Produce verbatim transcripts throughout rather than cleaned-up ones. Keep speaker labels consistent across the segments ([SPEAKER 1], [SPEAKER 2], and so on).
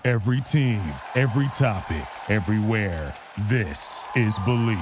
[SPEAKER 1] Every team, every topic, everywhere. This is Believe.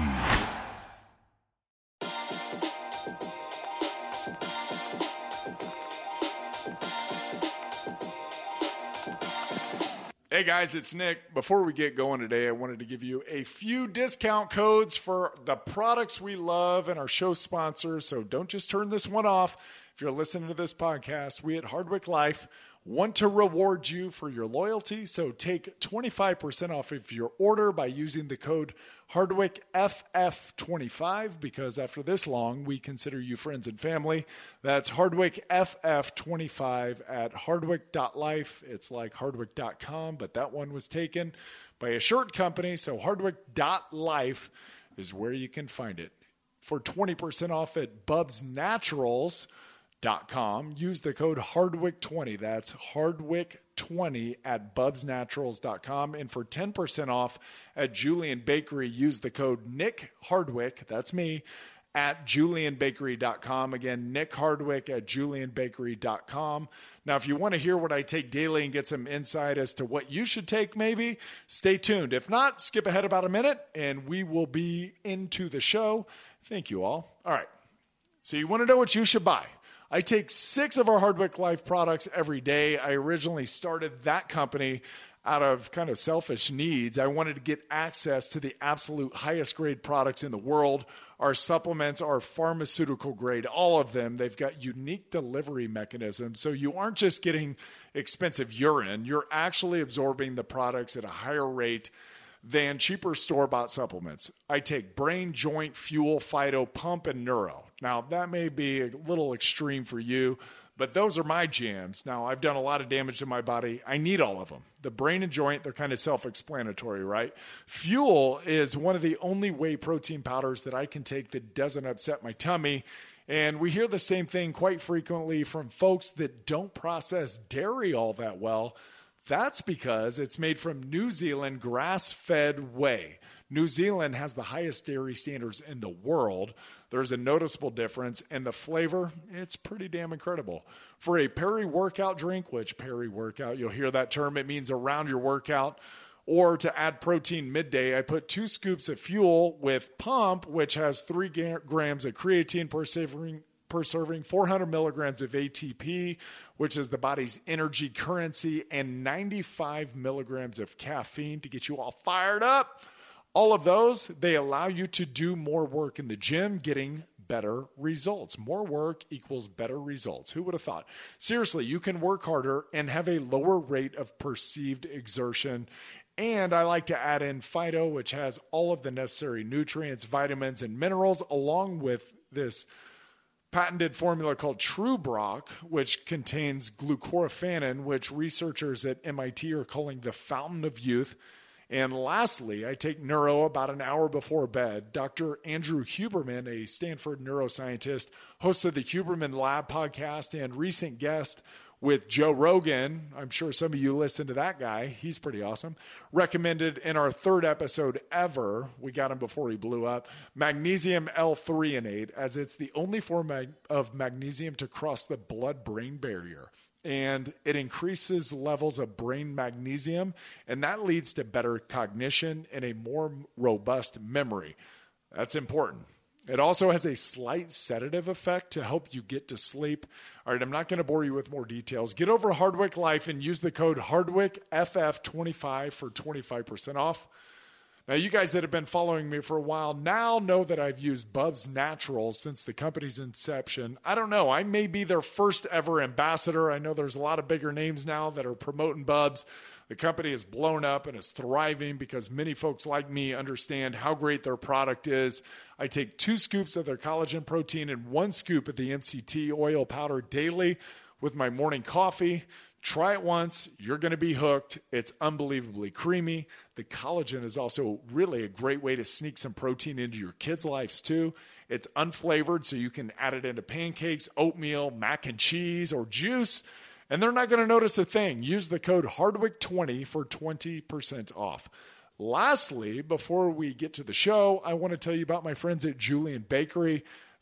[SPEAKER 2] Hey guys, it's Nick. Before we get going today, I wanted to give you a few discount codes for the products we love and our show sponsors. So don't just turn this one off. If you're listening to this podcast, we at Hardwick Life want to reward you for your loyalty. So take twenty-five percent off of your order by using the code Hardwick F F twenty-five, because after this long, we consider you friends and family. That's Hardwick F F twenty-five at hardwick dot life. It's like hardwick dot com, but that one was taken by a shirt company. So hardwick dot life is where you can find it. For twenty percent off at bubs naturals dot com, use the code Hardwick twenty. That's Hardwick twenty at bubs naturals dot com. And for ten percent off at Julian Bakery, use the code Nick Hardwick, that's me, at julian bakery dot com. Again, Nick Hardwick at julian bakery dot com. Now, if you want to hear what I take daily and get some insight as to what you should take, maybe, stay tuned. If not, skip ahead about a minute and we will be into the show. Thank you all. All right. So you want to know what you should buy. I take six of our Hardwick Life products every day. I originally started that company out of kind of selfish needs. I wanted to get access to the absolute highest grade products in the world. Our supplements are pharmaceutical grade, all of them. They've got unique delivery mechanisms. So you aren't just getting expensive urine, you're actually absorbing the products at a higher rate than cheaper store-bought supplements. I take brain, joint, fuel, phyto, pump, and neuro. Now, that may be a little extreme for you, but those are my jams. Now, I've done a lot of damage to my body. I need all of them. The brain and joint, they're kind of self-explanatory, right? Fuel is one of the only whey protein powders that I can take that doesn't upset my tummy. And we hear the same thing quite frequently from folks that don't process dairy all that well. That's because it's made from New Zealand grass-fed whey. New Zealand has the highest dairy standards in the world. There's a noticeable difference, and the flavor, it's pretty damn incredible. For a peri-workout drink, which peri-workout, you'll hear that term, it means around your workout, or to add protein midday, I put two scoops of fuel with Pump, which has three grams of creatine per serving, per serving, four hundred milligrams of A T P, which is the body's energy currency, and ninety-five milligrams of caffeine to get you all fired up. All of those, they allow you to do more work in the gym, getting better results. More work equals better results. Who would have thought? Seriously, you can work harder and have a lower rate of perceived exertion. And I like to add in Phyto, which has all of the necessary nutrients, vitamins, and minerals, along with this patented formula called TrueBrock, which contains glucoraphanin, which researchers at M I T are calling the fountain of youth. And lastly, I take neuro about an hour before bed. Doctor Andrew Huberman, a Stanford neuroscientist, host of the Huberman Lab podcast and recent guest with Joe Rogan. I'm sure some of you listen to that guy. He's pretty awesome. Recommended in our third episode ever, we got him before he blew up, magnesium L-threonate, as it's the only form of magnesium to cross the blood-brain barrier. And it increases levels of brain magnesium, and that leads to better cognition and a more robust memory. That's important. It also has a slight sedative effect to help you get to sleep. All right, I'm not going to bore you with more details. Get over to Hardwick Life and use the code Hardwick F F twenty-five for twenty-five percent off. Now, you guys that have been following me for a while now know that I've used Bubs Naturals since the company's inception. I don't know. I may be their first ever ambassador. I know there's a lot of bigger names now that are promoting Bubs. The company is blown up and is thriving because many folks like me understand how great their product is. I take two scoops of their collagen protein and one scoop of the M C T oil powder daily with my morning coffee. Try it once. You're going to be hooked. It's unbelievably creamy. The collagen is also really a great way to sneak some protein into your kids' lives too. It's unflavored, so you can add it into pancakes, oatmeal, mac and cheese, or juice, and they're not going to notice a thing. Use the code Hardwick twenty for twenty percent off. Lastly, before we get to the show, I want to tell you about my friends at Julian Bakery.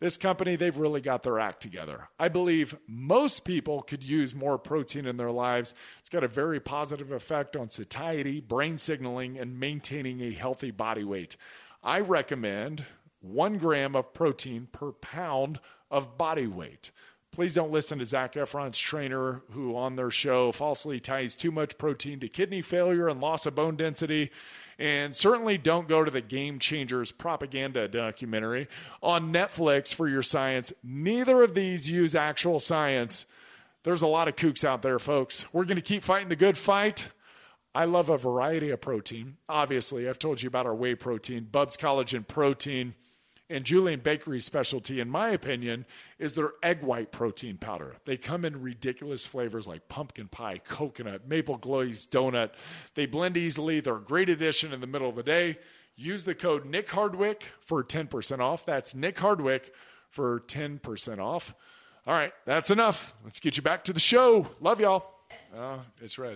[SPEAKER 2] This company, they've really got their act together. I believe most people could use more protein in their lives. It's got a very positive effect on satiety, brain signaling, and maintaining a healthy body weight. I recommend one gram of protein per pound of body weight. Please don't listen to Zac Efron's trainer, who on their show falsely ties too much protein to kidney failure and loss of bone density. And certainly don't go to the Game Changers propaganda documentary on Netflix for your science. Neither of these use actual science. There's a lot of kooks out there, folks. We're going to keep fighting the good fight. I love a variety of protein. Obviously, I've told you about our whey protein, Bubs Collagen Protein. And Julian Bakery's specialty, in my opinion, is their egg white protein powder. They come in ridiculous flavors like pumpkin pie, coconut, maple glazed donut. They blend easily. They're a great addition in the middle of the day. Use the code Nick Hardwick for ten percent off. That's Nick Hardwick for ten percent off. All right, that's enough. Let's get you back to the show. Love y'all. Oh, it's red.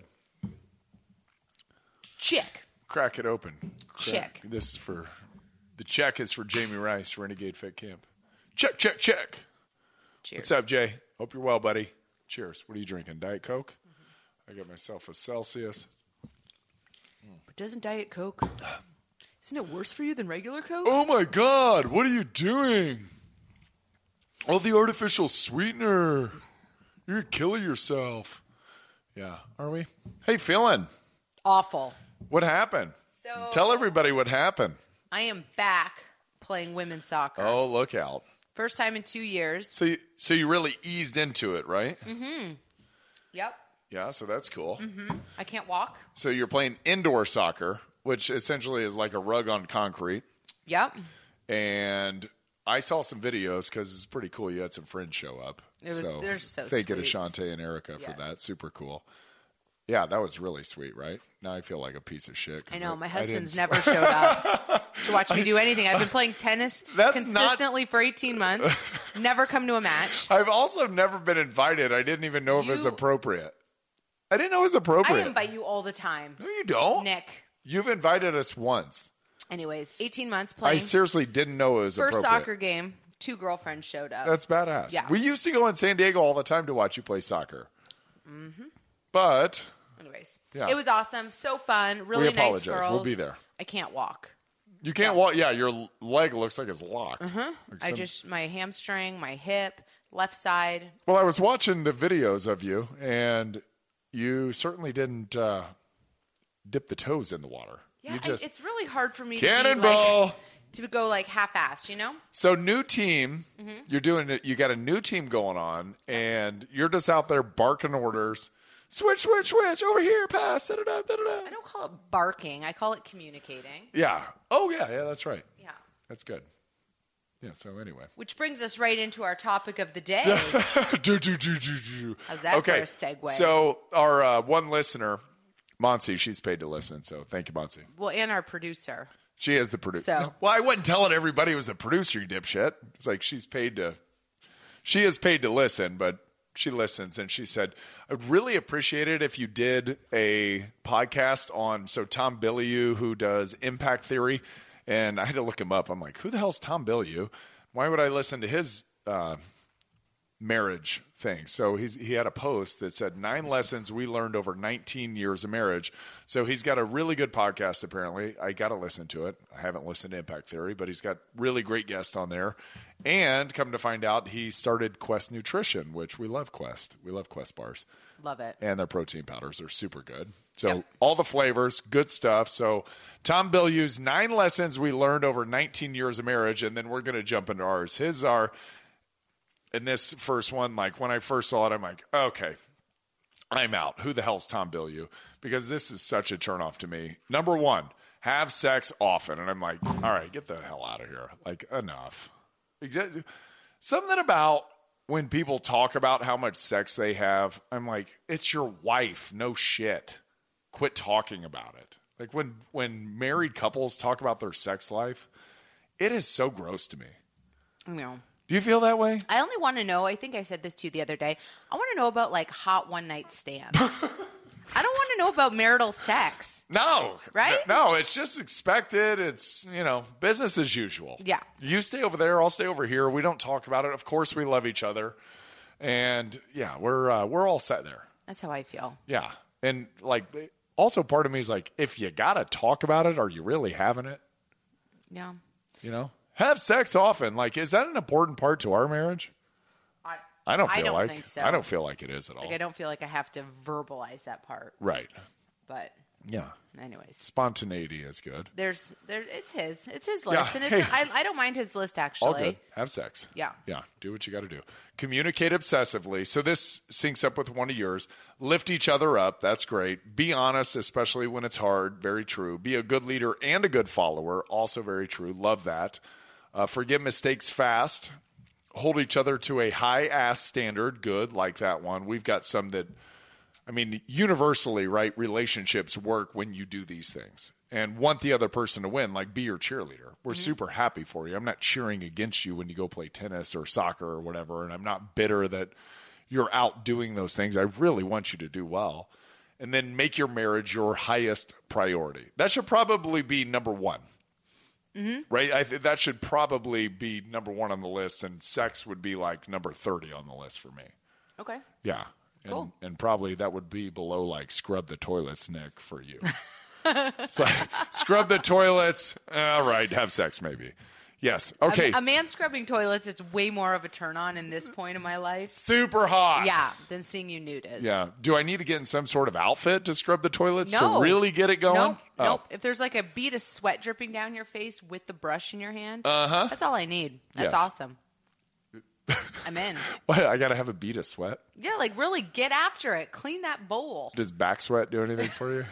[SPEAKER 3] Check.
[SPEAKER 2] Crack it open. Crack.
[SPEAKER 3] Check.
[SPEAKER 2] This is for... The check is for Jamie Rice, Renegade Fit Camp. Check, check, check.
[SPEAKER 3] Cheers.
[SPEAKER 2] What's up, Jay? Hope you're well, buddy. Cheers. What are you drinking? Diet Coke? Mm-hmm. I got myself a Celsius.
[SPEAKER 3] But doesn't Diet Coke, isn't it worse for you than regular Coke?
[SPEAKER 2] Oh, my God. What are you doing? All the artificial sweetener. You're killing yourself. Yeah. Are we? How you feeling?
[SPEAKER 3] Awful.
[SPEAKER 2] What happened?
[SPEAKER 3] So
[SPEAKER 2] Tell everybody what happened.
[SPEAKER 3] I am back playing women's soccer.
[SPEAKER 2] Oh, look out.
[SPEAKER 3] First time in two years.
[SPEAKER 2] So you, so you really eased into it, right?
[SPEAKER 3] Mm-hmm. Yep.
[SPEAKER 2] Yeah, so that's cool.
[SPEAKER 3] Mm-hmm. I can't walk.
[SPEAKER 2] So you're playing indoor soccer, which essentially is like a rug on concrete.
[SPEAKER 3] Yep.
[SPEAKER 2] And I saw some videos because it's pretty cool. You had some friends show up.
[SPEAKER 3] It was,
[SPEAKER 2] so
[SPEAKER 3] they're so
[SPEAKER 2] thank
[SPEAKER 3] sweet.
[SPEAKER 2] you to Shantae and Erica
[SPEAKER 3] Yes.
[SPEAKER 2] for that. Super cool. Yeah, that was really sweet, right? Now I feel like a piece of shit.
[SPEAKER 3] I know. My
[SPEAKER 2] I
[SPEAKER 3] husband's
[SPEAKER 2] didn't-
[SPEAKER 3] never showed up to watch me do anything. I've been playing tennis
[SPEAKER 2] That's
[SPEAKER 3] consistently for eighteen months. Never come to a match.
[SPEAKER 2] I've also never been invited. I didn't even know if it was
[SPEAKER 3] You-
[SPEAKER 2] appropriate. I didn't know it was
[SPEAKER 3] I
[SPEAKER 2] appropriate.
[SPEAKER 3] invite you all the time.
[SPEAKER 2] No, you don't.
[SPEAKER 3] Nick.
[SPEAKER 2] You've invited us once.
[SPEAKER 3] Anyways, eighteen months
[SPEAKER 2] I
[SPEAKER 3] playing.
[SPEAKER 2] seriously didn't know it was
[SPEAKER 3] First
[SPEAKER 2] appropriate.
[SPEAKER 3] soccer game, two girlfriends showed up.
[SPEAKER 2] That's badass.
[SPEAKER 3] Yeah.
[SPEAKER 2] We used to go in San Diego all the time to watch you play soccer. Mm-hmm. But
[SPEAKER 3] Anyways,
[SPEAKER 2] Yeah.
[SPEAKER 3] it was awesome. So fun. Really
[SPEAKER 2] We
[SPEAKER 3] nice
[SPEAKER 2] apologize.
[SPEAKER 3] girls.
[SPEAKER 2] We'll be there.
[SPEAKER 3] I can't walk.
[SPEAKER 2] you can't
[SPEAKER 3] So-
[SPEAKER 2] walk. Yeah, your leg looks like it's locked. Like
[SPEAKER 3] I
[SPEAKER 2] some-
[SPEAKER 3] just, my hamstring, my hip, left side.
[SPEAKER 2] Well, I was watching the videos of you, and you certainly didn't uh, dip the toes in the water.
[SPEAKER 3] Yeah,
[SPEAKER 2] you
[SPEAKER 3] I-
[SPEAKER 2] just
[SPEAKER 3] it's really hard for me
[SPEAKER 2] cannonball.
[SPEAKER 3] to be like, to go like half-assed, you know?
[SPEAKER 2] So new team,
[SPEAKER 3] Mm-hmm.
[SPEAKER 2] you're doing it. You got a new team going on, and you're just out there barking orders. Switch, switch, switch. Over here, pass. Da-da-da,
[SPEAKER 3] I
[SPEAKER 2] da-da-da.
[SPEAKER 3] don't call it barking. I call it communicating.
[SPEAKER 2] Yeah. Oh yeah, yeah. That's right.
[SPEAKER 3] Yeah.
[SPEAKER 2] That's good. Yeah. So anyway.
[SPEAKER 3] Which brings us right into our topic of the day.
[SPEAKER 2] do, do, do, do, do.
[SPEAKER 3] How's that
[SPEAKER 2] okay.
[SPEAKER 3] for a segue?
[SPEAKER 2] So our uh, one listener, Monsi, she's paid to listen. So thank you, Monsi.
[SPEAKER 3] Well, and our producer.
[SPEAKER 2] She is the producer.
[SPEAKER 3] So-
[SPEAKER 2] Well, I wasn't telling everybody it was the producer, you dipshit. It's like she's paid to, she is paid to listen, but she listens. And she said, I'd really appreciate it if you did a podcast on, so Tom Bilyeu, who does Impact Theory. And I had to look him up. I'm like, who the hell's Tom Bilyeu? Why would I listen to his uh, marriage thing? So he's he had a post that said nine lessons we learned over nineteen years of marriage. So he's got a really good podcast, apparently. I got to listen to it. I haven't listened to Impact Theory, but he's got really great guests on there. And come to find out, he started Quest Nutrition, which we love Quest. We love Quest bars.
[SPEAKER 3] Love it.
[SPEAKER 2] And their protein powders are super good. So
[SPEAKER 3] Yep.
[SPEAKER 2] all the flavors, good stuff. So Tom Bilyeu's nine lessons we learned over nineteen years of marriage, and then we're going to jump into ours. His are, in this first one, like when I first saw it, I'm like, okay, I'm out. Who the hell's Tom Bilyeu? Because this is such a turnoff to me. Number one, have sex often. And I'm like, all right, get the hell out of here. Like, enough. Something about when people talk about how much sex they have, I'm like, it's your wife. No shit. Quit talking about it. Like when when married couples talk about their sex life, it is so gross to me.
[SPEAKER 3] No.
[SPEAKER 2] Do you feel that way?
[SPEAKER 3] I only want to know, I think I said this to you the other day. I want to know about like hot one night stands. I don't want to know about marital sex.
[SPEAKER 2] No.
[SPEAKER 3] Right?
[SPEAKER 2] No, it's just expected. It's, you know, business as usual.
[SPEAKER 3] Yeah.
[SPEAKER 2] You stay over there, I'll stay over here. We don't talk about it. Of course, we love each other. And, yeah, we're uh, we're all set there.
[SPEAKER 3] That's how I feel.
[SPEAKER 2] Yeah. And, like, also part of me is like, if you got to talk about it, are you really having it?
[SPEAKER 3] Yeah.
[SPEAKER 2] You know? Have sex often. Like, is that an important part to our marriage?
[SPEAKER 3] I,
[SPEAKER 2] I don't feel
[SPEAKER 3] I don't
[SPEAKER 2] like
[SPEAKER 3] think so.
[SPEAKER 2] I don't feel like it is at all.
[SPEAKER 3] Like, I don't feel like I have to verbalize that part.
[SPEAKER 2] Right.
[SPEAKER 3] But
[SPEAKER 2] Yeah.
[SPEAKER 3] anyways,
[SPEAKER 2] Spontaneity is good.
[SPEAKER 3] there's there. It's his. It's his list,
[SPEAKER 2] Yeah,
[SPEAKER 3] and it's.
[SPEAKER 2] hey.
[SPEAKER 3] I, I don't mind his list
[SPEAKER 2] All
[SPEAKER 3] actually.
[SPEAKER 2] good. Have sex.
[SPEAKER 3] Yeah.
[SPEAKER 2] Yeah. Do what you got to do. Communicate obsessively. So this syncs up with one of yours. Lift each other up. That's great. Be honest, especially when it's hard. Very true. Be a good leader and a good follower. Also very true. Love that. Uh, forgive mistakes fast. Hold each other to a high ass standard. Good. Like that one. We've got some that, I mean, universally, right? Relationships work when you do these things and want the other person to win. Like, be your cheerleader. We're mm-hmm. super happy for you. I'm not cheering against you when you go play tennis or soccer or whatever. And I'm not bitter that you're out doing those things. I really want you to do well. And then make your marriage your highest priority. That should probably be number one. Mm-hmm. Right? I th- that should probably be number one on the list. And sex would be like number thirty on the list for me.
[SPEAKER 3] Okay.
[SPEAKER 2] Yeah. And,
[SPEAKER 3] cool.
[SPEAKER 2] and probably that would be below like scrub the toilets, Nick, for you. So scrub the toilets. All right. Have sex maybe. Yes. Okay.
[SPEAKER 3] A, a man scrubbing toilets is way more of a turn on in this point of my life.
[SPEAKER 2] Super hot.
[SPEAKER 3] Yeah. Than seeing you nude is.
[SPEAKER 2] Yeah. Do I need to get in some sort of outfit to scrub the toilets
[SPEAKER 3] no.
[SPEAKER 2] to really get it going?
[SPEAKER 3] Nope.
[SPEAKER 2] Oh.
[SPEAKER 3] Nope. If there's like a bead of sweat dripping down your face with the brush in your hand,
[SPEAKER 2] uh-huh.
[SPEAKER 3] that's all I need. That's
[SPEAKER 2] Yes.
[SPEAKER 3] awesome. I'm in.
[SPEAKER 2] What? I got to have a bead of sweat?
[SPEAKER 3] Yeah, like really get after it. Clean that bowl.
[SPEAKER 2] Does back sweat do anything for you?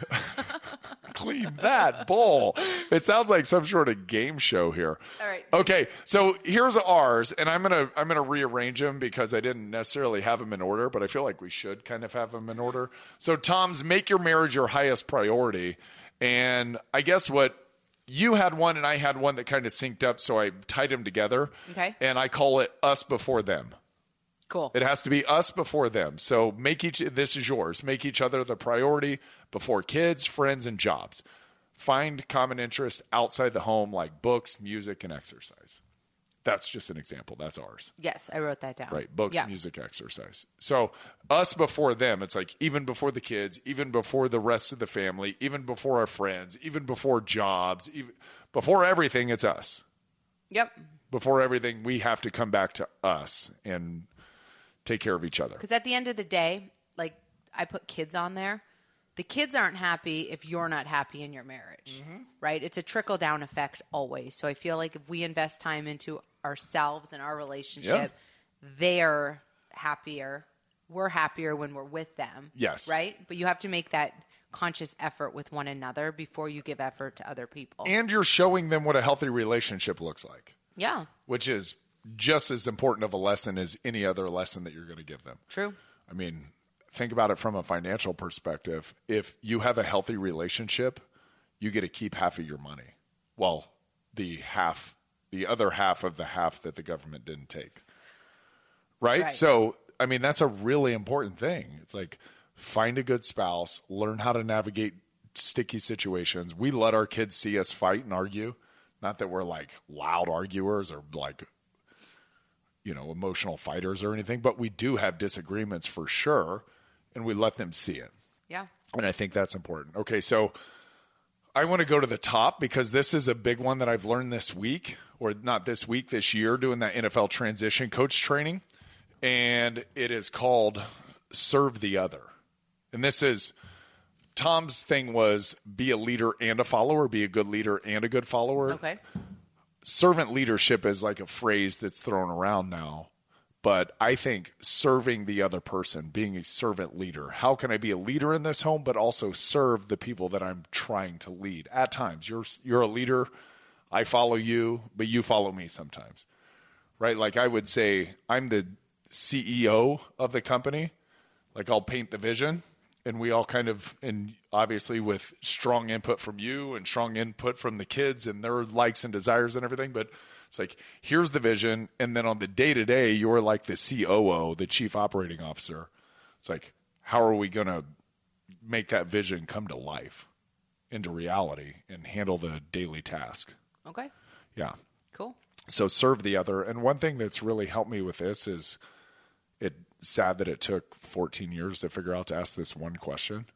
[SPEAKER 2] Clean that bowl. It sounds like some sort of game show here.
[SPEAKER 3] All right.
[SPEAKER 2] Okay, so here's ours, and I'm gonna I'm gonna rearrange them because I didn't necessarily have them in order, but I feel like we should kind of have them in order. So Tom's, make your marriage your highest priority, and I guess what. You had one and I had one that kind of synced up, so I tied them together.
[SPEAKER 3] Okay.
[SPEAKER 2] And I call it us before them.
[SPEAKER 3] Cool.
[SPEAKER 2] It has to be us before them. So make each, this is yours. Make each other the priority before kids, friends, and jobs. Find common interests outside the home like books, music, and exercise. That's just an example. That's ours.
[SPEAKER 3] Yes, I wrote that down.
[SPEAKER 2] Right. Books,
[SPEAKER 3] yeah.
[SPEAKER 2] music, exercise. So us before them, it's like even before the kids, even before the rest of the family, even before our friends, even before jobs, even before everything, it's us.
[SPEAKER 3] Yep.
[SPEAKER 2] Before everything, we have to come back to us and take care of each other.
[SPEAKER 3] Because at the end of the day, like I put kids on there. The kids aren't happy if you're not happy in your marriage, mm-hmm. right? It's a trickle-down effect always. So I feel like if we invest time into ourselves and our relationship, yeah. they're happier. We're happier when we're with them.
[SPEAKER 2] Yes.
[SPEAKER 3] Right? But you have to make that conscious effort with one another before you give effort to other people.
[SPEAKER 2] And you're showing them what a healthy relationship looks like.
[SPEAKER 3] Yeah.
[SPEAKER 2] Which is just as important of a lesson as any other lesson that you're going to give them.
[SPEAKER 3] True.
[SPEAKER 2] I mean, think about it from a financial perspective. If you have a healthy relationship, you get to keep half of your money. Well, the half, the other half of the half that the government didn't take. Right?
[SPEAKER 3] Right.
[SPEAKER 2] So, I mean, that's a really important thing. It's like, find a good spouse, learn how to navigate sticky situations. We let our kids see us fight and argue. Not that we're like loud arguers or like, you know, emotional fighters or anything, but we do have disagreements for sure. And we let them see it.
[SPEAKER 3] Yeah.
[SPEAKER 2] And I think that's important. Okay, so I want to go to the top because this is a big one that I've learned this week, or not this week, this year, doing that N F L transition coach training. And it is called Serve the Other. And this is, Tom's thing was be a leader and a follower, be a good leader and a good follower.
[SPEAKER 3] Okay.
[SPEAKER 2] Servant leadership is like a phrase that's thrown around now. But I think serving the other person, being a servant leader, how can I be a leader in this home, but also serve the people that I'm trying to lead? At times, you're you're a leader. I follow you, but you follow me sometimes, right? Like I would say, I'm the C E O of the company. Like I'll paint the vision, and we all kind of, and obviously with strong input from you and strong input from the kids and their likes and desires and everything, but it's like, here's the vision. And then on the day-to-day, you're like the C O O, the chief operating officer. It's like, how are we going to make that vision come to life, into reality, and handle the daily task.
[SPEAKER 3] Okay.
[SPEAKER 2] Yeah.
[SPEAKER 3] Cool.
[SPEAKER 2] So serve the other. And one thing that's really helped me with this is it's sad that it took fourteen years to figure out to ask this one question.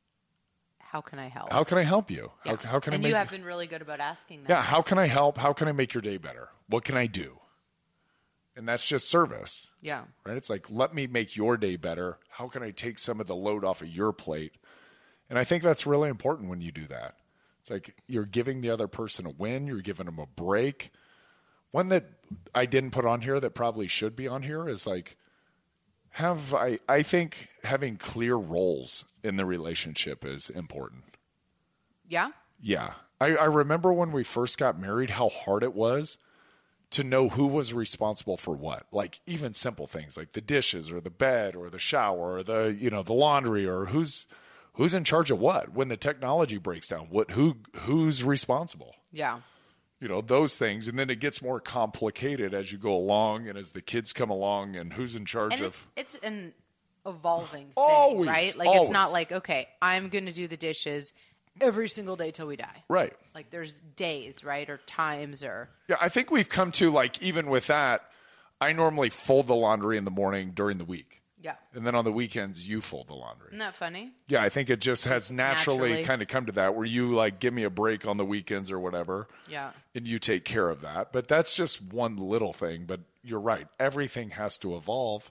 [SPEAKER 3] How can I help?
[SPEAKER 2] How can I help you?
[SPEAKER 3] Yeah.
[SPEAKER 2] How, how can
[SPEAKER 3] and
[SPEAKER 2] I make
[SPEAKER 3] you have been really good about asking that.
[SPEAKER 2] Yeah, how can I help? How can I make your day better? What can I do? And that's just service.
[SPEAKER 3] Yeah.
[SPEAKER 2] Right? It's like, let me make your day better. How can I take some of the load off of your plate? And I think that's really important when you do that. It's like you're giving the other person a win. You're giving them a break. One that I didn't put on here that probably should be on here is like, have I, I think having clear roles in the relationship is important.
[SPEAKER 3] Yeah?
[SPEAKER 2] Yeah. I, I remember when we first got married, how hard it was to know who was responsible for what. Like even simple things like the dishes or the bed or the shower or the, you know, the laundry or who's who's in charge of what. When the technology breaks down, what who who's responsible?
[SPEAKER 3] Yeah.
[SPEAKER 2] You know, those things. And then it gets more complicated as you go along and as the kids come along and who's in charge
[SPEAKER 3] And
[SPEAKER 2] of.
[SPEAKER 3] it's, it's an evolving thing,
[SPEAKER 2] Always,
[SPEAKER 3] right? Like
[SPEAKER 2] always.
[SPEAKER 3] it's not like, okay, I'm going to do the dishes every single day till we die.
[SPEAKER 2] Right.
[SPEAKER 3] Like there's days, right? Or times or.
[SPEAKER 2] Yeah, I think we've come to like, even with that, I normally fold the laundry in the morning during the week.
[SPEAKER 3] Yeah.
[SPEAKER 2] And then on the weekends, you fold the laundry.
[SPEAKER 3] Isn't that funny?
[SPEAKER 2] Yeah, I think it just has naturally,
[SPEAKER 3] naturally.
[SPEAKER 2] kind of come to that where you like give me a break on the weekends or whatever.
[SPEAKER 3] Yeah.
[SPEAKER 2] And you take care of that. But that's just one little thing. But you're right. Everything has to evolve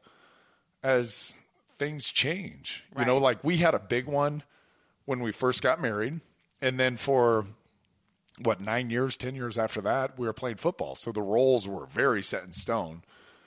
[SPEAKER 2] as things change.
[SPEAKER 3] Right.
[SPEAKER 2] You know, like we had a big one when we first got married. And then for what, nine years, ten years after that, we were playing football. So the roles were very set in stone.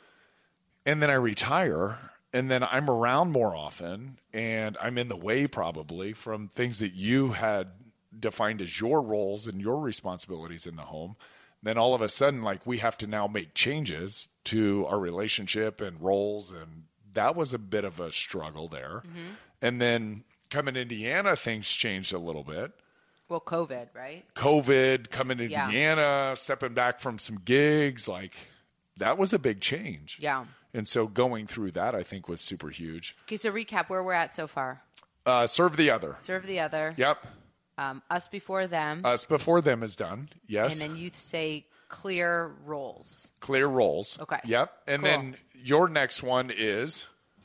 [SPEAKER 2] And then I retire. And then I'm around more often, and I'm in the way probably from things that you had defined as your roles and your responsibilities in the home. Then all of a sudden, like we have to now make changes to our relationship and roles, and that was a bit of a struggle there. Mm-hmm. And then coming to Indiana, things changed a little bit.
[SPEAKER 3] Well, COVID, right?
[SPEAKER 2] COVID, coming to
[SPEAKER 3] Yeah.
[SPEAKER 2] Indiana, stepping back from some gigs, like that was a big change.
[SPEAKER 3] Yeah.
[SPEAKER 2] And so going through that, I think, was super huge.
[SPEAKER 3] Okay, so recap where we're at so far.
[SPEAKER 2] Uh, serve the other.
[SPEAKER 3] Serve the other.
[SPEAKER 2] Yep.
[SPEAKER 3] Um, us before them.
[SPEAKER 2] Us before them is done. Yes.
[SPEAKER 3] And then you say clear roles.
[SPEAKER 2] Clear roles.
[SPEAKER 3] Okay.
[SPEAKER 2] Yep. And
[SPEAKER 3] Cool.
[SPEAKER 2] then your next one is?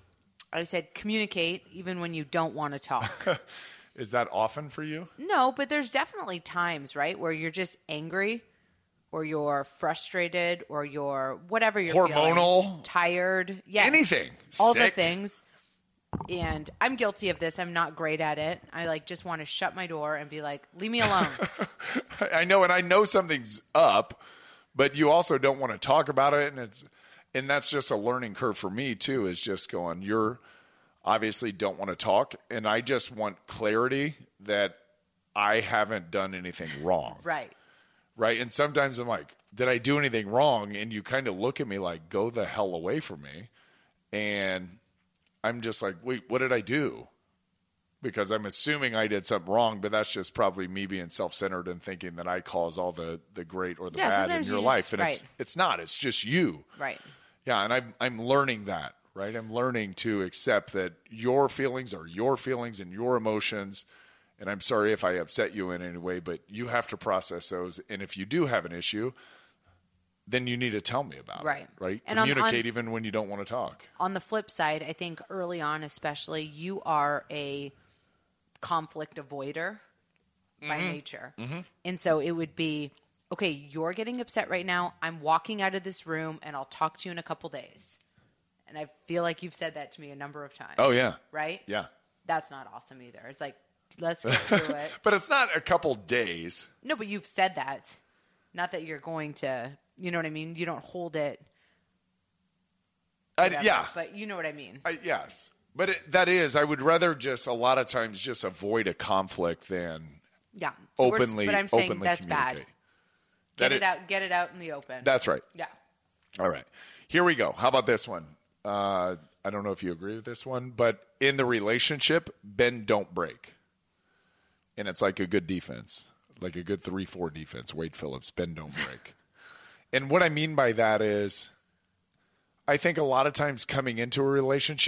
[SPEAKER 3] I said communicate even when you don't want to talk.
[SPEAKER 2] Is that often for you?
[SPEAKER 3] No, but there's definitely times, right, where you're just angry or you're frustrated or you're whatever you're
[SPEAKER 2] Hormonal.
[SPEAKER 3] feeling. Tired. Yes.
[SPEAKER 2] Anything.
[SPEAKER 3] All
[SPEAKER 2] Sick.
[SPEAKER 3] the things. And I'm guilty of this. I'm not great at it. I like just want to shut my door and be like, leave me alone.
[SPEAKER 2] I know, and I know something's up, but you also don't want to talk about it, and it's and that's just a learning curve for me too, is just going, you're obviously don't want to talk, and I just want clarity that I haven't done anything wrong.
[SPEAKER 3] Right.
[SPEAKER 2] Right. And sometimes I'm like, did I do anything wrong? And you kind of look at me like, go the hell away from me. And I'm just like, wait, what did I do? Because I'm assuming I did something wrong, but that's just probably me being self-centered and thinking that I cause all the, the great or the
[SPEAKER 3] Yeah,
[SPEAKER 2] bad in
[SPEAKER 3] sometimes
[SPEAKER 2] your
[SPEAKER 3] you
[SPEAKER 2] life.
[SPEAKER 3] just-
[SPEAKER 2] And it's
[SPEAKER 3] right.
[SPEAKER 2] it's not. It's just you.
[SPEAKER 3] Right.
[SPEAKER 2] Yeah. And I'm, I'm learning that. Right. I'm learning to accept that your feelings are your feelings and your emotions. And I'm sorry if I upset you in any way, but you have to process those. And if you do have an issue, then you need to tell me about
[SPEAKER 3] Right.
[SPEAKER 2] it. Right.
[SPEAKER 3] And on-
[SPEAKER 2] Communicate
[SPEAKER 3] on-
[SPEAKER 2] even when you don't want to talk.
[SPEAKER 3] On the flip side, I think early on, especially, you are a conflict avoider by nature. Mm-hmm. And so it would be, okay, you're getting upset right now. I'm walking out of this room and I'll talk to you in a couple days. And I feel like you've said that to me a number of times.
[SPEAKER 2] Oh, yeah.
[SPEAKER 3] Right?
[SPEAKER 2] Yeah.
[SPEAKER 3] That's not awesome either. It's like, let's get through it.
[SPEAKER 2] But it's not a couple days.
[SPEAKER 3] No, but you've said that. Not that you're going to, you know what I mean? You don't hold it.
[SPEAKER 2] I,
[SPEAKER 3] whatever,
[SPEAKER 2] yeah.
[SPEAKER 3] But you know what I mean.
[SPEAKER 2] I, yes. But it, that is, I would rather just a lot of times just avoid a conflict than
[SPEAKER 3] Yeah. So we're-
[SPEAKER 2] openly,
[SPEAKER 3] But I'm saying
[SPEAKER 2] openly
[SPEAKER 3] that's bad.
[SPEAKER 2] communicate.
[SPEAKER 3] Get
[SPEAKER 2] That
[SPEAKER 3] it
[SPEAKER 2] is-
[SPEAKER 3] out. Get it out in the open.
[SPEAKER 2] That's right.
[SPEAKER 3] Yeah.
[SPEAKER 2] All right. Here we go. How about this one? Uh, I don't know if you agree with this one, but in the relationship, bend, don't break. And it's like a good defense, like a good three four defense. Wade Phillips, bend, don't break. And what I mean by that is I think a lot of times coming into a relationship,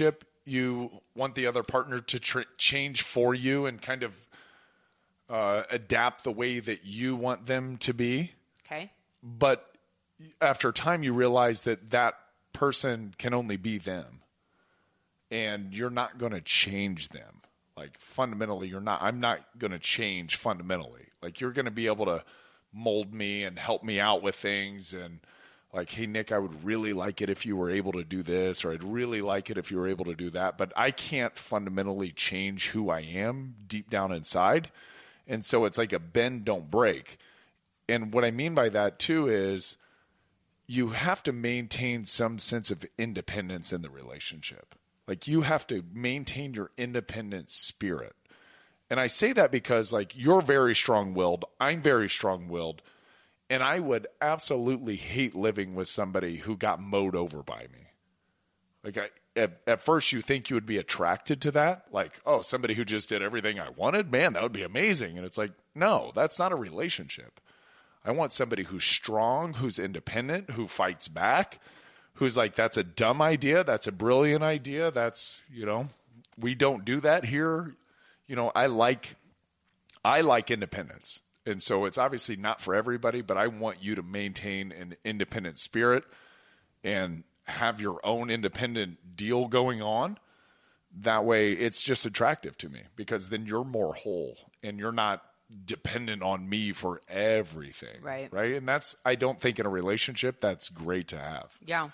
[SPEAKER 2] you want the other partner to tr- change for you and kind of uh, adapt the way that you want them to be.
[SPEAKER 3] Okay.
[SPEAKER 2] But after time, you realize that that person can only be them. And you're not going to change them. Like, fundamentally, you're not. I'm not going to change fundamentally. Like, you're going to be able to mold me and help me out with things. And like, hey, Nick, I would really like it if you were able to do this, or I'd really like it if you were able to do that. But I can't fundamentally change who I am deep down inside. And so it's like a bend, don't break. And what I mean by that, too, is you have to maintain some sense of independence in the relationship. Like, you have to maintain your independent spirit. And I say that because, like, you're very strong-willed. I'm very strong-willed. And I would absolutely hate living with somebody who got mowed over by me. Like, I, at, at first you think you would be attracted to that. Like, oh, somebody who just did everything I wanted? Man, that would be amazing. And it's like, no, that's not a relationship. I want somebody who's strong, who's independent, who fights back, who's like, that's a dumb idea. That's a brilliant idea. That's, you know, we don't do that here. You know, I like, I like independence. And so it's obviously not for everybody, but I want you to maintain an independent spirit and have your own independent deal going on. That way it's just attractive to me, because then you're more whole and you're not dependent on me for everything.
[SPEAKER 3] Right.
[SPEAKER 2] Right. And that's, I don't think in a relationship that's great to have.
[SPEAKER 3] Yeah.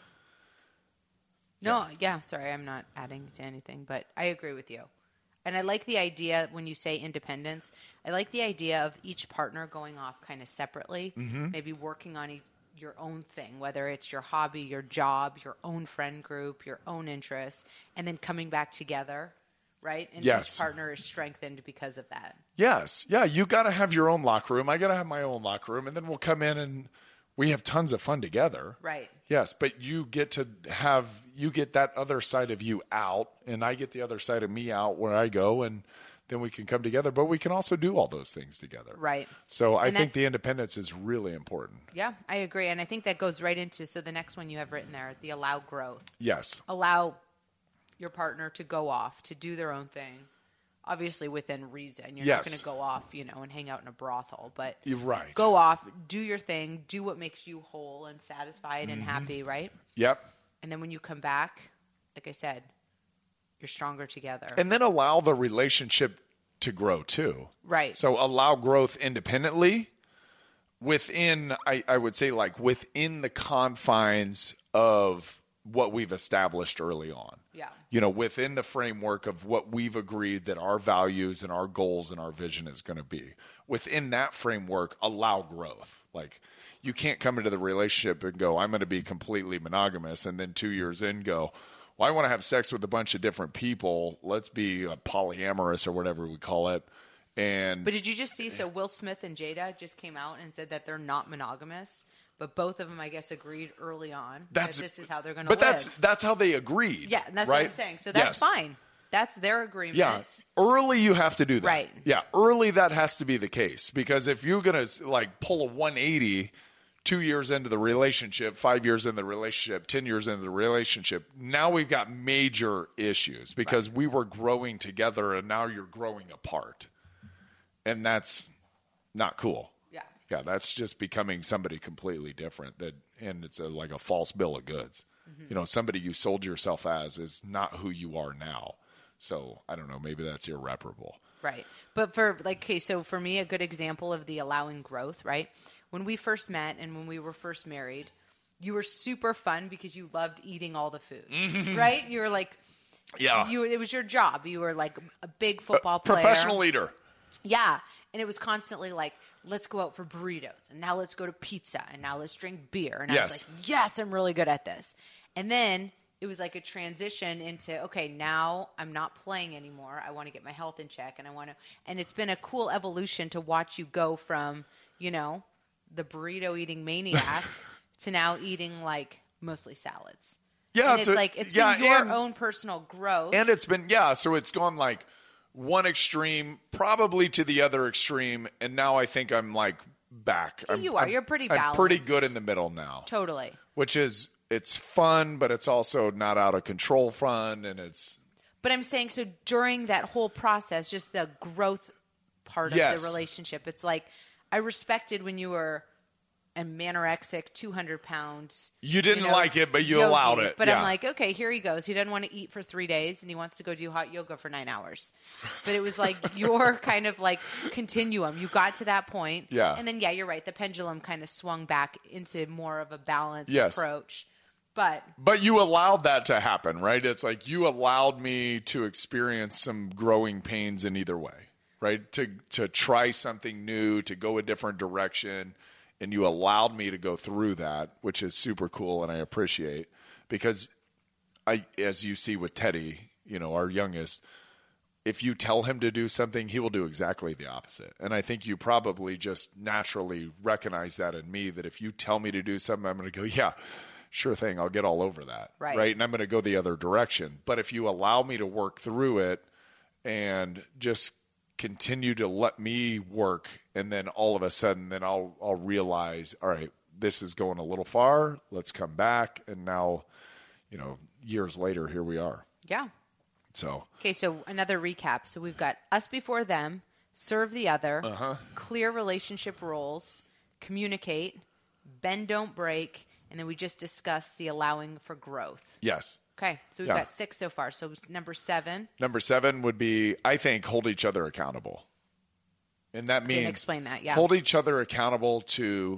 [SPEAKER 3] No, yeah. yeah, sorry, I'm not adding to anything, but I agree with you. And I like the idea when you say independence, I like the idea of each partner going off kind of separately, mm-hmm. maybe working on e- your own thing, whether it's your hobby, your job, your own friend group, your own interests, and then coming back together, right? And
[SPEAKER 2] yes.
[SPEAKER 3] each partner is strengthened because of that.
[SPEAKER 2] Yes. Yeah, you got to have your own locker room. I got to have my own locker room, and then we'll come in and we have tons of fun together.
[SPEAKER 3] Right.
[SPEAKER 2] Yes, but you get to have, you get that other side of you out, and I get the other side of me out where I go, and then we can come together. But we can also do all those things together.
[SPEAKER 3] Right.
[SPEAKER 2] So I
[SPEAKER 3] and
[SPEAKER 2] think
[SPEAKER 3] that,
[SPEAKER 2] the independence is really important.
[SPEAKER 3] Yeah, I agree. And I think that goes right into, so the next one you have written there, the allow growth.
[SPEAKER 2] Yes.
[SPEAKER 3] Allow your partner to go off, to do their own thing. Obviously within reason. You're
[SPEAKER 2] yes.
[SPEAKER 3] not going to go off, you know, and hang out in a brothel, but
[SPEAKER 2] You're right.
[SPEAKER 3] go off, do your thing, do what makes you whole and satisfied mm-hmm. and happy, right?
[SPEAKER 2] Yep.
[SPEAKER 3] And then when you come back, like I said, you're stronger together.
[SPEAKER 2] And then allow the relationship to grow too.
[SPEAKER 3] Right.
[SPEAKER 2] So allow growth independently within, I, I would say, like within the confines of what we've established early on.
[SPEAKER 3] Yeah.
[SPEAKER 2] You know, within the framework of what we've agreed that our values and our goals and our vision is going to be. Within that framework, allow growth. Like, you can't come into the relationship and go, I'm going to be completely monogamous, and then two years in go, well, I want to have sex with a bunch of different people. Let's be a polyamorous or whatever we call it. And
[SPEAKER 3] But did you just see, so Will Smith and Jada just came out and said that they're not monogamous. But both of them, I guess, agreed early on
[SPEAKER 2] that's,
[SPEAKER 3] that this is how they're going to
[SPEAKER 2] live.
[SPEAKER 3] But
[SPEAKER 2] that's that's how they agreed.
[SPEAKER 3] Yeah, and that's
[SPEAKER 2] right?
[SPEAKER 3] what I'm saying. So that's
[SPEAKER 2] yes.
[SPEAKER 3] fine. That's their agreement.
[SPEAKER 2] Yeah, early you have to do that.
[SPEAKER 3] Right.
[SPEAKER 2] Yeah, early that has to be the case. Because if you're going to, like, pull a one eighty two years into the relationship, five years into the relationship, ten years into the relationship, now we've got major issues. Because right. we were growing together, and now you're growing apart. And that's not cool. Yeah, that's just becoming somebody completely different. That, and it's a, like a false bill of goods. Mm-hmm. You know, somebody you sold yourself as is not who you are now. So I don't know, maybe that's irreparable.
[SPEAKER 3] Right. But for like, okay, so for me, a good example of the allowing growth, right? When we first met and when we were first married, you were super fun because you loved eating all the food, mm-hmm. right? You were like,
[SPEAKER 2] yeah,
[SPEAKER 3] you it was your job. You were like a big football
[SPEAKER 2] a
[SPEAKER 3] player,
[SPEAKER 2] professional leader.
[SPEAKER 3] Yeah, and it was constantly like, let's go out for burritos, and now let's go to pizza, and now let's drink beer. And
[SPEAKER 2] yes.
[SPEAKER 3] I was like, yes, I'm really good at this. And then it was like a transition into, okay, now I'm not playing anymore. I want to get my health in check, and I want to. And it's been a cool evolution to watch you go from, you know, the burrito eating maniac to now eating like mostly salads.
[SPEAKER 2] Yeah,
[SPEAKER 3] and it's
[SPEAKER 2] to,
[SPEAKER 3] like it's
[SPEAKER 2] yeah,
[SPEAKER 3] been your
[SPEAKER 2] and,
[SPEAKER 3] own personal growth,
[SPEAKER 2] and it's been yeah. So it's gone like one extreme, probably to the other extreme, and now I think I'm like back.
[SPEAKER 3] Yeah,
[SPEAKER 2] I'm,
[SPEAKER 3] you are.
[SPEAKER 2] I'm,
[SPEAKER 3] You're pretty balanced.
[SPEAKER 2] I'm pretty good in the middle now.
[SPEAKER 3] Totally.
[SPEAKER 2] Which is, it's fun, but it's also not out of control fun, and it's.
[SPEAKER 3] But I'm saying, so during that whole process, just the growth part
[SPEAKER 2] Yes.
[SPEAKER 3] of the relationship, it's like, I respected when you were a manorexic, two hundred pounds.
[SPEAKER 2] You didn't
[SPEAKER 3] you know,
[SPEAKER 2] like it, but you
[SPEAKER 3] yogi.
[SPEAKER 2] allowed it.
[SPEAKER 3] But
[SPEAKER 2] Yeah.
[SPEAKER 3] I'm like, okay, here he goes. He doesn't want to eat for three days, and he wants to go do hot yoga for nine hours. But it was like your kind of like continuum. You got to that point.
[SPEAKER 2] Yeah.
[SPEAKER 3] And then, yeah, you're right. The pendulum kind of swung back into more of a balanced
[SPEAKER 2] Yes.
[SPEAKER 3] approach. But
[SPEAKER 2] But you allowed that to happen, right? It's like you allowed me to experience some growing pains in either way, right? To to try something new, to go a different direction, and you allowed me to go through that, which is super cool and I appreciate. Because I as you see with Teddy, you know, our youngest, if you tell him to do something, he will do exactly the opposite. And I think you probably just naturally recognize that in me, that if you tell me to do something, I'm going to go, yeah, sure thing, I'll get all over that.
[SPEAKER 3] Right.
[SPEAKER 2] Right. And I'm going to go the other direction. But if you allow me to work through it and just continue to let me work, and then all of a sudden, then I'll, I'll realize, all right, this is going a little far. Let's come back. And now, you know, years later, here we are.
[SPEAKER 3] yeah.
[SPEAKER 2] So
[SPEAKER 3] Okay, so another recap. So we've got us before them, serve the other,
[SPEAKER 2] Uh-huh.
[SPEAKER 3] clear relationship roles, communicate, bend, don't break, and then we just discussed the allowing for growth.
[SPEAKER 2] yes.
[SPEAKER 3] Okay, so we've
[SPEAKER 2] Yeah.
[SPEAKER 3] got six so far. So number seven.
[SPEAKER 2] Number seven would be, I think, hold each other accountable. And that means
[SPEAKER 3] explain that, yeah.
[SPEAKER 2] hold each other accountable to,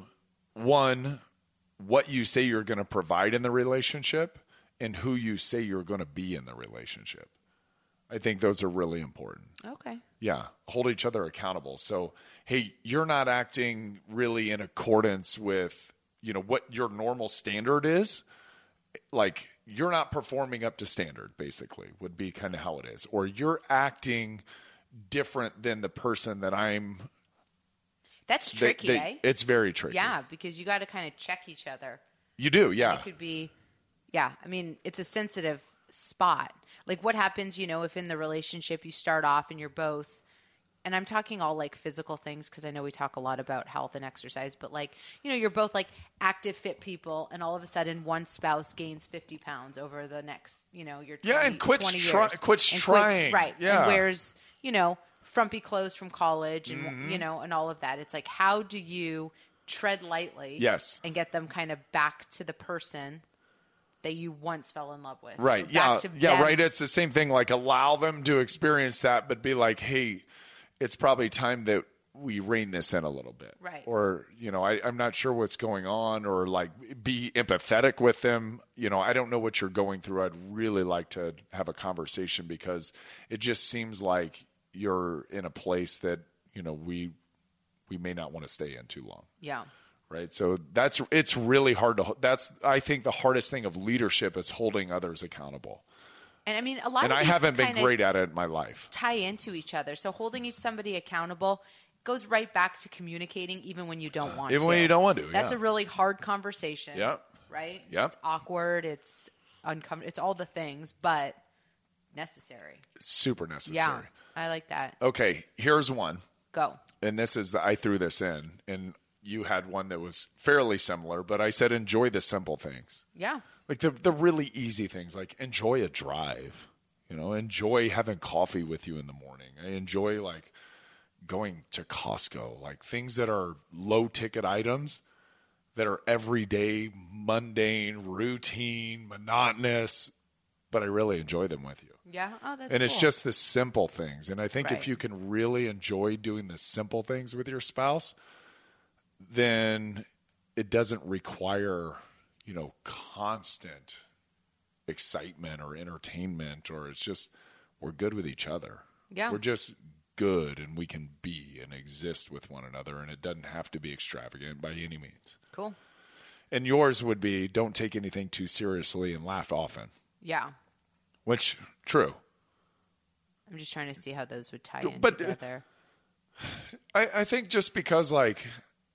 [SPEAKER 2] one, what you say you're going to provide in the relationship and who you say you're going to be in the relationship. I think those are really important.
[SPEAKER 3] Okay.
[SPEAKER 2] Yeah, hold each other accountable. So, hey, you're not acting really in accordance with, you know, what your normal standard is. Like, you're not performing up to standard, basically, would be kind of how it is. Or you're acting different than the person that I'm.
[SPEAKER 3] That's
[SPEAKER 2] they-
[SPEAKER 3] tricky,
[SPEAKER 2] they-
[SPEAKER 3] eh?
[SPEAKER 2] It's very tricky.
[SPEAKER 3] Yeah, because you got to kind of check each other.
[SPEAKER 2] You do, yeah.
[SPEAKER 3] It could be, yeah, I mean, it's a sensitive spot. Like, what happens, you know, if in the relationship you start off and you're both, and I'm talking all like physical things because I know we talk a lot about health and exercise, but like, you know, you're both like active, fit people, and all of a sudden one spouse gains fifty pounds over the next, you know, your
[SPEAKER 2] Yeah,
[SPEAKER 3] twenty,
[SPEAKER 2] and quits
[SPEAKER 3] twenty
[SPEAKER 2] try-
[SPEAKER 3] years.
[SPEAKER 2] quits
[SPEAKER 3] And
[SPEAKER 2] trying.
[SPEAKER 3] right.
[SPEAKER 2] Yeah.
[SPEAKER 3] And wears, you know, frumpy clothes from college and,
[SPEAKER 2] Mm-hmm.
[SPEAKER 3] you know, and all of that. It's like, how do you tread lightly
[SPEAKER 2] Yes.
[SPEAKER 3] and get them kind of back to the person that you once fell in love with?
[SPEAKER 2] Right.
[SPEAKER 3] Or
[SPEAKER 2] Yeah.
[SPEAKER 3] back to
[SPEAKER 2] Yeah.
[SPEAKER 3] them.
[SPEAKER 2] Right. It's the same thing. Like, allow them to experience that, but be like, hey, it's probably time that we rein this in a little bit.
[SPEAKER 3] Right.
[SPEAKER 2] Or, you know, I, I'm not sure what's going on, or like be empathetic with them. You know, I don't know what you're going through. I'd really like to have a conversation, because it just seems like you're in a place that, you know, we, we may not want to stay in too long.
[SPEAKER 3] Yeah.
[SPEAKER 2] Right. So that's, it's really hard to, that's, I think the hardest thing of leadership is holding others accountable.
[SPEAKER 3] And I mean, a lot
[SPEAKER 2] And
[SPEAKER 3] of
[SPEAKER 2] I
[SPEAKER 3] these
[SPEAKER 2] haven't been
[SPEAKER 3] kinda
[SPEAKER 2] great at it in my life.
[SPEAKER 3] tie into each other. So holding each somebody accountable goes right back to communicating, even when you don't want to.
[SPEAKER 2] Even when you don't want to,
[SPEAKER 3] That's
[SPEAKER 2] yeah.
[SPEAKER 3] a really hard conversation.
[SPEAKER 2] Yep.
[SPEAKER 3] Right.
[SPEAKER 2] Yep.
[SPEAKER 3] It's awkward. It's uncomfortable. It's all the things, but necessary.
[SPEAKER 2] Super necessary.
[SPEAKER 3] Yeah, I like that.
[SPEAKER 2] Okay. Here's one.
[SPEAKER 3] Go.
[SPEAKER 2] And this is the, I threw this in, and you had one that was fairly similar, but I said, enjoy the simple things.
[SPEAKER 3] Yeah.
[SPEAKER 2] Like the, the really easy things, like enjoy a drive, you know, enjoy having coffee with you in the morning. I enjoy like going to Costco, like things that are low ticket items that are everyday, mundane, routine, monotonous, but I really enjoy them with you.
[SPEAKER 3] Yeah. Oh, that's
[SPEAKER 2] And it's
[SPEAKER 3] cool.
[SPEAKER 2] just the simple things. And I think
[SPEAKER 3] Right.
[SPEAKER 2] if you can really enjoy doing the simple things with your spouse, then it doesn't require, you know, constant excitement or entertainment, or it's just, we're good with each other.
[SPEAKER 3] Yeah.
[SPEAKER 2] We're just good, and we can be and exist with one another, and it doesn't have to be extravagant by any means.
[SPEAKER 3] Cool.
[SPEAKER 2] And yours would be, don't take anything too seriously and laugh often,
[SPEAKER 3] Yeah.
[SPEAKER 2] which, true.
[SPEAKER 3] I'm just trying to see how those would tie in
[SPEAKER 2] But, uh,
[SPEAKER 3] together.
[SPEAKER 2] I, I think just because, like,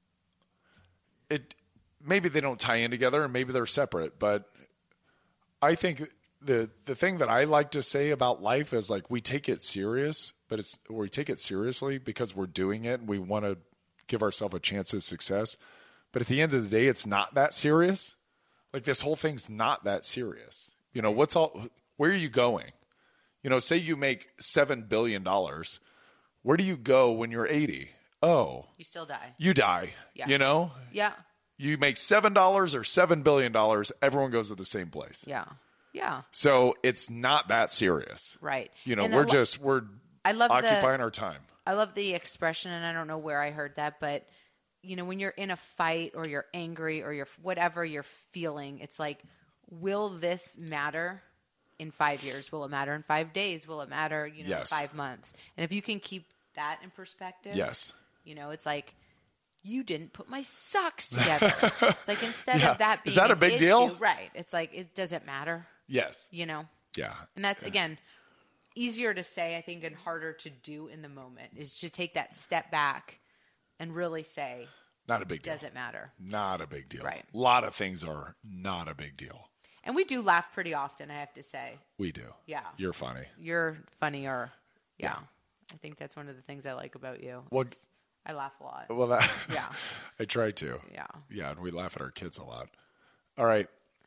[SPEAKER 2] it maybe they don't tie in together, and maybe they're separate, but I think the the thing that I like to say about life is, like, we take it serious, but it's we take it seriously because we're doing it and we want to give ourselves a chance at success. But at the end of the day, it's not that serious. Like, this whole thing's not that serious. You know, what's all? Where are you going? You know, say you make seven billion dollars. Where do you go when you're eighty? Oh.
[SPEAKER 3] You still die.
[SPEAKER 2] You die.
[SPEAKER 3] Yeah.
[SPEAKER 2] You know?
[SPEAKER 3] Yeah.
[SPEAKER 2] You make seven dollars or seven billion dollars, everyone goes to the same place.
[SPEAKER 3] Yeah. Yeah.
[SPEAKER 2] So it's not that serious.
[SPEAKER 3] Right.
[SPEAKER 2] You know,
[SPEAKER 3] And
[SPEAKER 2] we're
[SPEAKER 3] I lo-
[SPEAKER 2] just, we're
[SPEAKER 3] I love
[SPEAKER 2] occupying
[SPEAKER 3] the,
[SPEAKER 2] our time.
[SPEAKER 3] I love the expression, and I don't know where I heard that, but, you know, when you're in a fight or you're angry or you're whatever you're feeling, it's like, will this matter in five years? Will it matter in five days? Will it matter, you know,
[SPEAKER 2] Yes.
[SPEAKER 3] in five months? And if you can keep that in perspective,
[SPEAKER 2] Yes.
[SPEAKER 3] you know, it's like, you didn't put my socks together. It's like, instead
[SPEAKER 2] Yeah.
[SPEAKER 3] of that being
[SPEAKER 2] Is that a
[SPEAKER 3] an
[SPEAKER 2] big
[SPEAKER 3] issue,
[SPEAKER 2] deal?
[SPEAKER 3] right? It's like, it, does it matter?
[SPEAKER 2] Yes.
[SPEAKER 3] You know?
[SPEAKER 2] Yeah.
[SPEAKER 3] And that's, again, easier to say, I think, and harder to do in the moment, is to take that step back and really say,
[SPEAKER 2] Not a big deal.
[SPEAKER 3] does it matter?
[SPEAKER 2] Not a big deal.
[SPEAKER 3] Right.
[SPEAKER 2] A lot of things are not a big deal.
[SPEAKER 3] And we do laugh pretty often, I have to say.
[SPEAKER 2] We do.
[SPEAKER 3] Yeah.
[SPEAKER 2] You're funny.
[SPEAKER 3] You're funnier. Yeah.
[SPEAKER 2] Yeah.
[SPEAKER 3] I think that's one of the things I like about you.
[SPEAKER 2] Well,
[SPEAKER 3] is I laugh a lot.
[SPEAKER 2] Well, that,
[SPEAKER 3] Yeah.
[SPEAKER 2] I try to.
[SPEAKER 3] Yeah.
[SPEAKER 2] Yeah, and we laugh at our kids a lot. All right.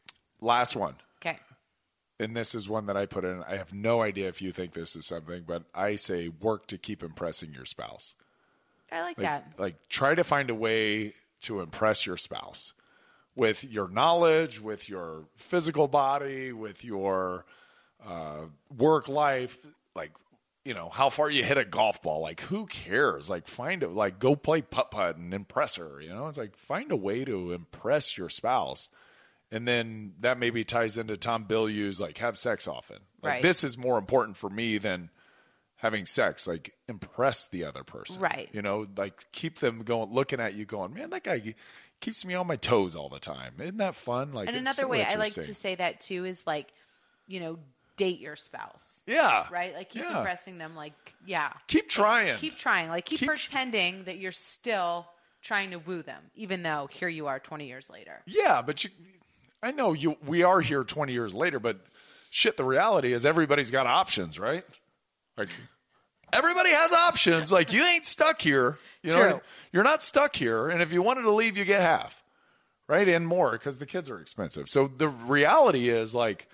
[SPEAKER 2] Last one.
[SPEAKER 3] Okay.
[SPEAKER 2] And this is one that I put in. I have no idea if you think this is something, but I say work to keep impressing your spouse.
[SPEAKER 3] I like,
[SPEAKER 2] Like,
[SPEAKER 3] that.
[SPEAKER 2] like try to find a way to impress your spouse with your knowledge, with your physical body, with your uh, work life, like, you know, how far you hit a golf ball. Like, who cares? Like, find it, like, go play putt-putt and impress her, you know? It's like, find a way to impress your spouse. And then that maybe ties into Tom Bilyeu's, like, have sex often. Like,
[SPEAKER 3] Right.
[SPEAKER 2] this is more important for me than having sex. Like, impress the other person.
[SPEAKER 3] Right.
[SPEAKER 2] You know, like, keep them going, looking at you going, man, that guy keeps me on my toes all the time. Isn't that fun? Like,
[SPEAKER 3] And
[SPEAKER 2] it's
[SPEAKER 3] another
[SPEAKER 2] so
[SPEAKER 3] way I like
[SPEAKER 2] interesting.
[SPEAKER 3] to say that, too, is like, you know, date your spouse.
[SPEAKER 2] Yeah.
[SPEAKER 3] Right? Like, keep
[SPEAKER 2] Yeah.
[SPEAKER 3] impressing them. Like, yeah.
[SPEAKER 2] Keep trying.
[SPEAKER 3] Keep trying. Like, keep,
[SPEAKER 2] Keep tr-
[SPEAKER 3] pretending that you're still trying to woo them, even though here you are twenty years later.
[SPEAKER 2] Yeah, but you, I know you. We are here twenty years later, but shit, the reality is everybody's got options, right? Like, everybody has options. Like, you ain't stuck here. You know,
[SPEAKER 3] True.
[SPEAKER 2] you're not stuck here. And if you wanted to leave, you get half, right? And more, because the kids are expensive. So the reality is, like,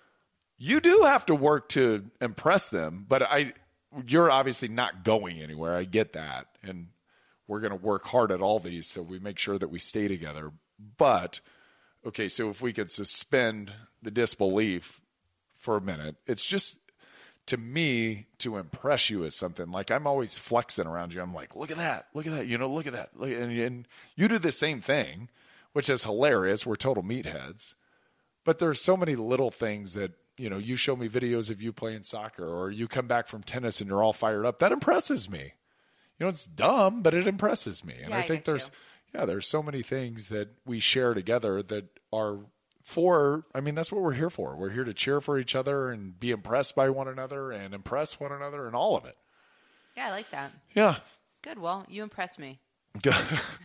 [SPEAKER 2] you do have to work to impress them, but I, you're obviously not going anywhere. I get that. And we're going to work hard at all these so we make sure that we stay together. But, okay, so if we could suspend the disbelief for a minute, it's just, to me, to impress you is something. Like, I'm always flexing around you. I'm like, look at that. Look at that. You know, look at that. Look, and, and you do the same thing, which is hilarious. We're total meatheads. But there's so many little things that, you know, you show me videos of you playing soccer, or you come back from tennis and you're all fired up. That impresses me. You know, it's dumb, but it impresses me. And
[SPEAKER 3] Yeah,
[SPEAKER 2] I
[SPEAKER 3] I
[SPEAKER 2] think
[SPEAKER 3] get
[SPEAKER 2] there's,
[SPEAKER 3] you.
[SPEAKER 2] yeah, there's so many things that we share together that are for, I mean, that's what we're here for. We're here to cheer for each other and be impressed by one another and impress one another and all of it.
[SPEAKER 3] Yeah, I like that.
[SPEAKER 2] Yeah.
[SPEAKER 3] Good. Well, you impress me.
[SPEAKER 2] Good.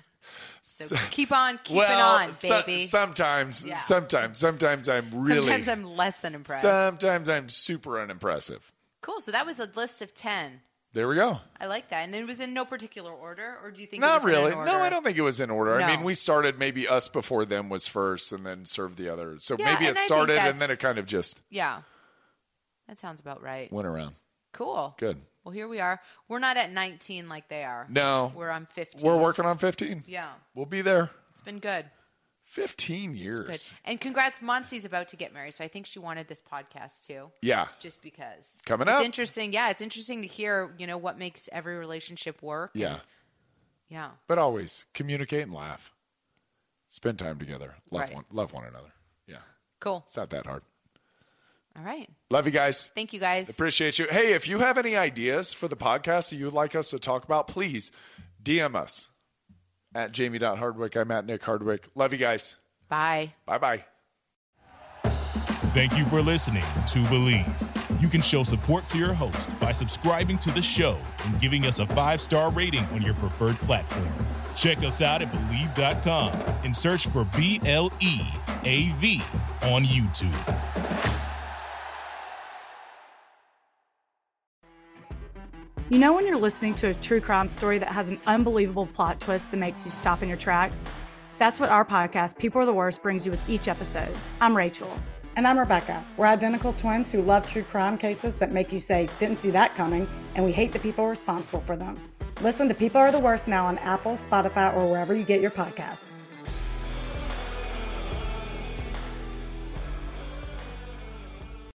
[SPEAKER 3] So keep on keeping
[SPEAKER 2] well,
[SPEAKER 3] on,
[SPEAKER 2] so-
[SPEAKER 3] baby.
[SPEAKER 2] sometimes,
[SPEAKER 3] Yeah.
[SPEAKER 2] sometimes, sometimes I'm really,
[SPEAKER 3] Sometimes I'm less than impressed.
[SPEAKER 2] sometimes I'm super unimpressive.
[SPEAKER 3] Cool. So that was a list of ten.
[SPEAKER 2] There we go.
[SPEAKER 3] I like that. And it was in no particular order, or do you think it
[SPEAKER 2] Not
[SPEAKER 3] was in
[SPEAKER 2] really.
[SPEAKER 3] an order?
[SPEAKER 2] No, I don't think it was in order.
[SPEAKER 3] No.
[SPEAKER 2] I mean, we started maybe us before them was first and then served the others. So
[SPEAKER 3] Yeah,
[SPEAKER 2] maybe
[SPEAKER 3] and
[SPEAKER 2] it
[SPEAKER 3] I think
[SPEAKER 2] started and then
[SPEAKER 3] that's-
[SPEAKER 2] it kind of just
[SPEAKER 3] Yeah. That sounds about right.
[SPEAKER 2] went around.
[SPEAKER 3] Cool.
[SPEAKER 2] Good.
[SPEAKER 3] Well, here we are. We're not at nineteen like they are.
[SPEAKER 2] No.
[SPEAKER 3] We're on fifteen.
[SPEAKER 2] We're working on fifteen.
[SPEAKER 3] Yeah.
[SPEAKER 2] We'll be there.
[SPEAKER 3] It's been good.
[SPEAKER 2] fifteen years.
[SPEAKER 3] Good. And congrats, Monsi's about to get married, so I think she wanted this podcast too.
[SPEAKER 2] Yeah.
[SPEAKER 3] Just because.
[SPEAKER 2] Coming
[SPEAKER 3] it's
[SPEAKER 2] up.
[SPEAKER 3] interesting. Yeah, it's interesting to hear, you know, what makes every relationship work. and-
[SPEAKER 2] Yeah.
[SPEAKER 3] yeah.
[SPEAKER 2] But always communicate and laugh. Spend time together. Love
[SPEAKER 3] Right.
[SPEAKER 2] one love one another. Yeah.
[SPEAKER 3] Cool.
[SPEAKER 2] It's not that hard.
[SPEAKER 3] All right.
[SPEAKER 2] Love you guys.
[SPEAKER 3] Thank you, guys.
[SPEAKER 2] Appreciate you. Hey, if you have any ideas for the podcast that you would like us to talk about, please D M us at jamie dot hardwick. I'm at Nick Hardwick. Love you guys.
[SPEAKER 3] Bye.
[SPEAKER 2] Bye-bye.
[SPEAKER 1] Thank you for listening to Believe. You can show support to your host by subscribing to the show and giving us a five-star rating on your preferred platform. Check us out at Believe dot com and search for B L E A V on YouTube.
[SPEAKER 4] You know when you're listening to a true crime story that has an unbelievable plot twist that makes you stop in your tracks? That's what our podcast, People Are the Worst, brings you with each episode. I'm Rachel. And I'm Rebecca. We're identical twins who love true crime cases that make you say, didn't see that coming, and we hate the people responsible for them. Listen to People Are the Worst now on Apple, Spotify, or wherever you get your podcasts.